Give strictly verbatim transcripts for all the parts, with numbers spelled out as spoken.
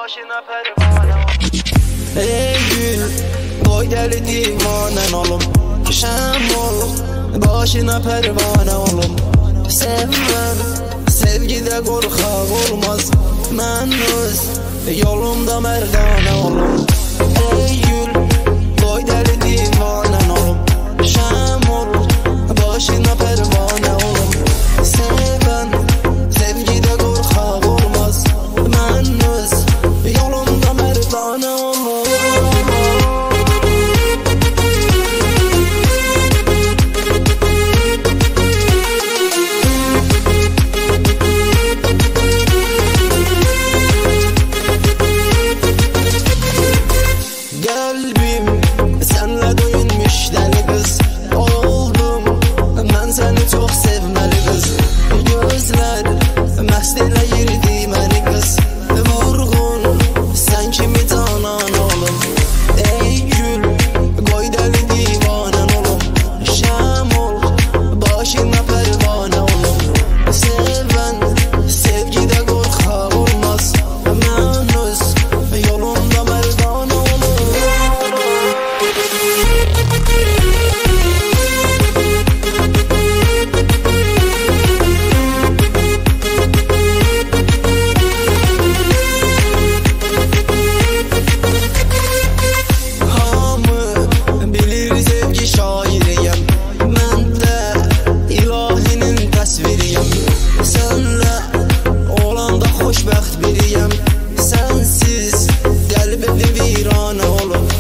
başına pervane. Ey gül, boy deli divanen olum. Şem ol, başına pervane olum. Sevmem, sevgide korkak olmaz. Ben öz yolumda merdane olum. Ey gül, boy deli divanen olum. Şem ol, başına pervane olum. Seven, sevgide korkak olmaz. Ben öz yolumda merdane olum. Kalbim senle doyunmuş deli kız oldum. Ben seni çok sevmeli kız. Gözler mest eləyirdi məni kız. Vurğun sen kimi tanan olum. Ey gül, qoy deli divanen olum. Şam ol, başına pervane olum. Seven, sevgide korkak olmaz. Ben öz yolumda merdane olum. Hamı bilir sevgi şairiyəm. Mən də ilahinin təsviriyəm. Sənlə olanda xoşbəxt biriyəm. Sənsiz qəlbim viranə olub.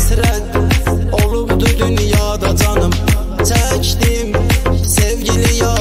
Həsrət olubdu dünyada canım. Çəkdim sevgili